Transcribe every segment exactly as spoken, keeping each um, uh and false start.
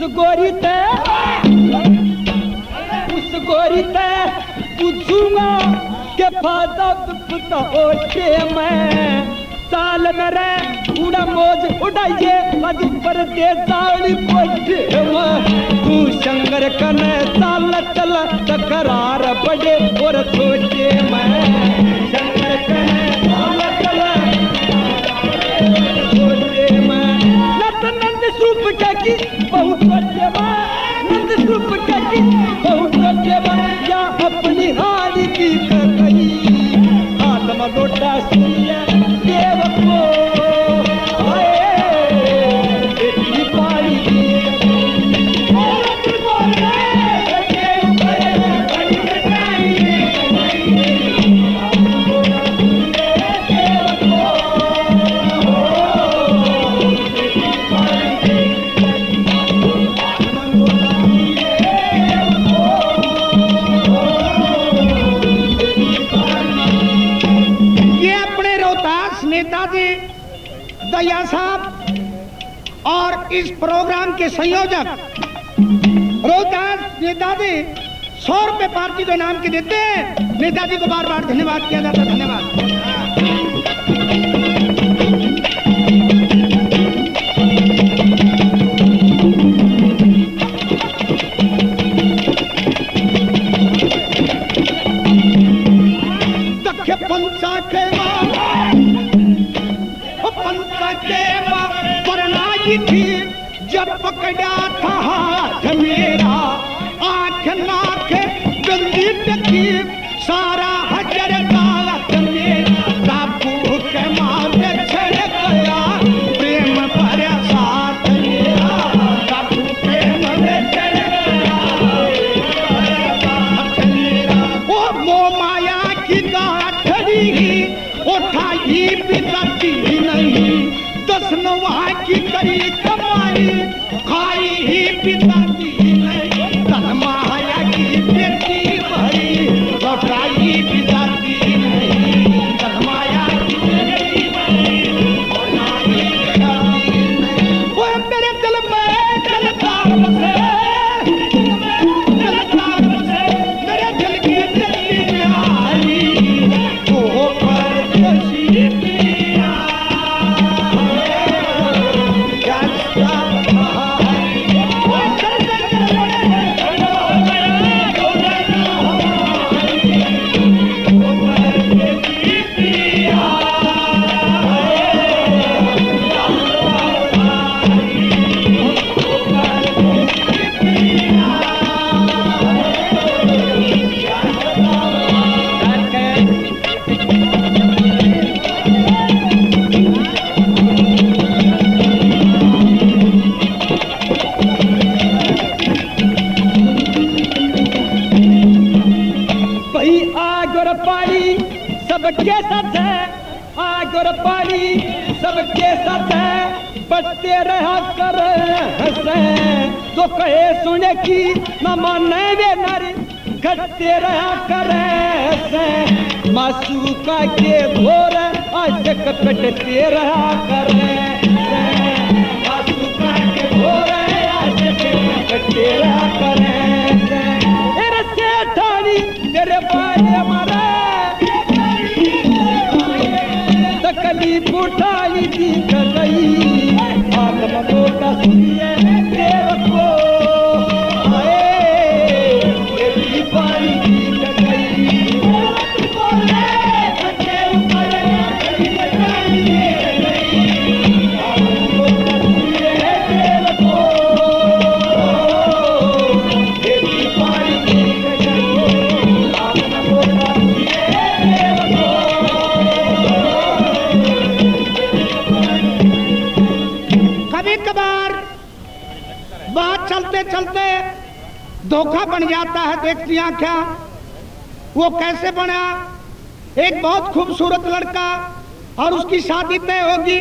गोरी ते उस गोरी ते पूछूंगा के फायदा दुपता होते मैं साल मेरे उड़ा मौज उड़ाइए आज पर दे साड़ी पोटे तू शंकर कने साल चल तकरार बड़े और छोटे मैं शंकर कने साल चल छोटे मैं नत नंद सूप के की बहुत बच्चे मैं नंद सूप के की बहुत बच्चे मैं या अपनी हारी की कही आत्मा लोटा सुनिए देव को दया साहब और इस प्रोग्राम के संयोजक रोहतास नेताजी सौ रुपए पार्टी को इनाम के देते हैं। नेताजी को बार बार धन्यवाद किया जाता है। धन्यवाद। पंचा के परनाई थी जब पकड़ा था हाथ मेरा आंख नाक गंदी टकी सारा हजर कागज मेरा काबू के मारे छड़ गया प्रेम भरा साथ मेरा काबू प्रेम में छड़ गया वो मोह माया की गाठड़ी उठाई बिताती नहीं दस नवा की करी कमाई खाई ही पिताती नहीं धन माया की बेटी भरी लौटाई पिताती नहीं धन माया की बेटी भरी लौटाई पिताती नहीं वो मेरे दिल में जलता बसे जलता बसे मेरे दिल की दिल्ली में आई वो परदेसी पिया सबके साथ है आग और पानी सबके साथ है बचते रहा कर हंसे तो कहे सुने की न माने वे नारी घटते रहा कर हंसे मासूका के भोर आज कटते रहा कर मासूका के भोर आज कटते रहा कर तेरे सेठानी तेरे बारे हमारा तकलीफ उठाई दी गई आत्मा लोटा सुनिए देव को आए तेरी पानी दी गई चलते चलते धोखा बन जाता है। देखती आंखें वो कैसे बना। एक बहुत खूबसूरत लड़का और उसकी शादी तय होगी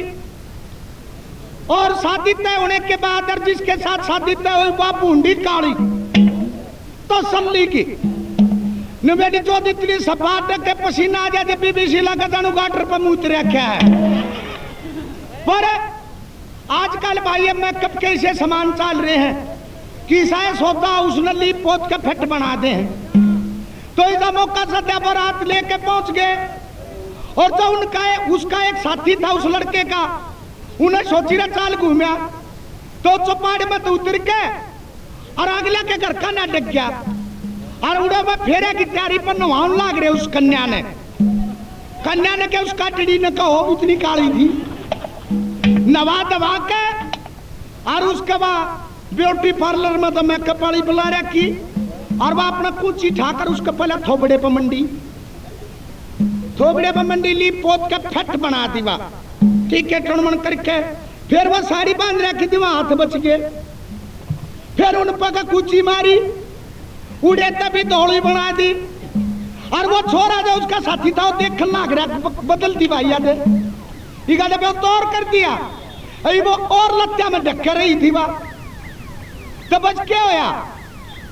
और शादी तय होने के बाद और जिसके साथ शादी तय हुई वह बूंदी काली तो समझी की मेरी जो इतनी सपाट के पसीना आ जाए बीबीसी लगा जानू गाटर पर मुँह रखा है। पर आजकल भाई मेकअप के ऐसे सामान चल रहे हैं किसाए सौदा उसने ली पोत के फेट बना दे। तो इस मौका सत्या बारात लेके पहुंच गए और जो उनका उसका एक साथी था उस लड़के का, उन्हें सोची रहा चाल घूमया तो चौपाड़ में तो उतर के और अगले के घर का ना डग गया और उड़े में फेरे की तैयारी पर नवान लाग रहे। उस कन्या ने कन्या ने क्या उसका टिड़ी ने कहो उतनी काली थी, नवा दवा के और उसके बाद ब्यूटी पार्लर में तो मेकअप वाली बुला रखी और वह अपना कुची ठाकर उसके पहले थोबड़े पर मंडी थोबड़े पर मंडी ली पोत के फट बना दी वह, ठीक है टुणमन करके फिर वह साड़ी बांध रखी थी, वह हाथ बच गए। फिर उन पर कुची मारी, उड़े तभी दौड़ी बना दी और वो छोरा जो उसका साथी था वो देख लाग रहा बदल दी भाई याद है तौर कर दिया। अभी वो और लत्या में ढक्के रही थी वह, तो बच क्या होया